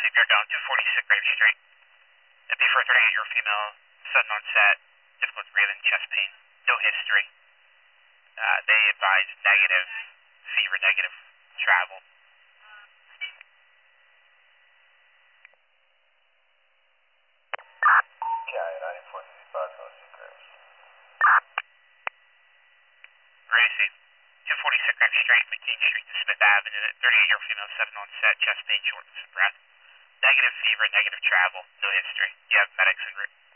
CPR down, 240 sick grave street. Before 38-year female, sudden onset, difficult breathing, chest pain, no history. They advise negative fever, negative travel. Yeah, 9465, sick graves. Ready to see. 240 sick grave street, McKean Street to Smith Avenue, 38-year female, sudden onset, chest pain, shortness of breath. Negative fever, negative travel, no history. You have medics en route.